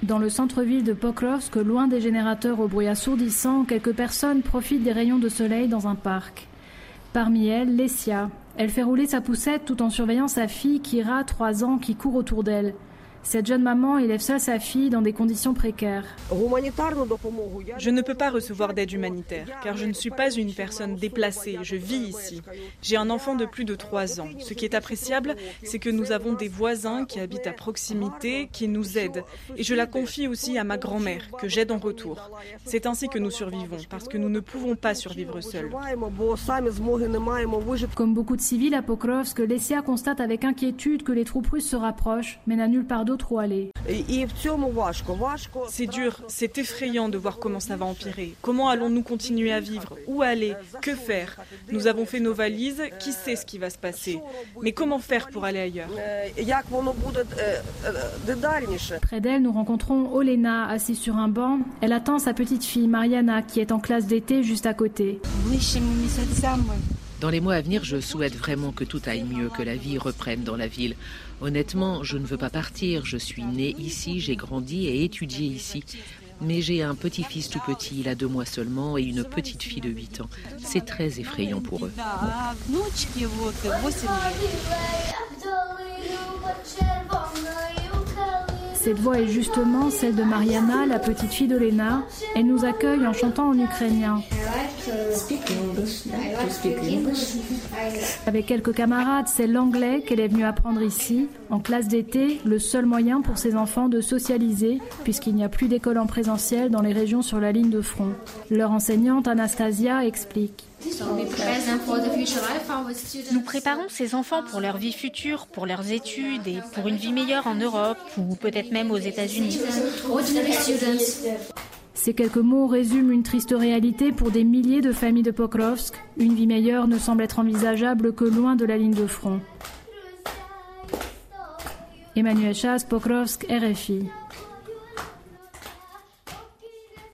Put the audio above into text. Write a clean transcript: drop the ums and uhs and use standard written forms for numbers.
Dans le centre-ville de Pokrovsk, loin des générateurs au bruit assourdissant, quelques personnes profitent des rayons de soleil dans un parc. Parmi elles, Lesia. Elle fait rouler sa poussette tout en surveillant sa fille Kira, 3 ans, qui court autour d'elle. Cette jeune maman élève seule sa fille dans des conditions précaires. Je ne peux pas recevoir d'aide humanitaire, car je ne suis pas une personne déplacée, je vis ici. J'ai un enfant de plus de 3 ans. Ce qui est appréciable, c'est que nous avons des voisins qui habitent à proximité, qui nous aident. Et je la confie aussi à ma grand-mère, que j'aide en retour. C'est ainsi que nous survivons, parce que nous ne pouvons pas survivre seuls. Comme beaucoup de civils à Pokrovsk, Lesia constate avec inquiétude que les troupes russes se rapprochent, mais n'a nulle part d'autre où aller. C'est dur, c'est effrayant de voir comment ça va empirer. Comment allons-nous continuer à vivre? Où aller? Que faire? Nous avons fait nos valises, qui sait ce qui va se passer? Mais comment faire pour aller ailleurs? Près d'elle, nous rencontrons Olena, assise sur un banc. Elle attend sa petite fille, Mariana, qui est en classe d'été juste à côté. Dans les mois à venir, je souhaite vraiment que tout aille mieux, que la vie reprenne dans la ville. Honnêtement, je ne veux pas partir. Je suis née ici, j'ai grandi et étudié ici. Mais j'ai un petit-fils tout petit, il a 2 mois seulement, et une petite fille de 8 ans. C'est très effrayant pour eux. Cette voix est justement celle de Mariana, la petite fille d'Olena. Elle nous accueille en chantant en ukrainien. Avec quelques camarades, c'est l'anglais qu'elle est venue apprendre ici. En classe d'été, le seul moyen pour ses enfants de socialiser, puisqu'il n'y a plus d'école en présentiel dans les régions sur la ligne de front. Leur enseignante Anastasia explique. Nous préparons ces enfants pour leur vie future, pour leurs études et pour une vie meilleure en Europe ou peut-être même aux États-Unis. Ces quelques mots résument une triste réalité pour des milliers de familles de Pokrovsk. Une vie meilleure ne semble être envisageable que loin de la ligne de front. Emmanuel Chas, Pokrovsk, RFI.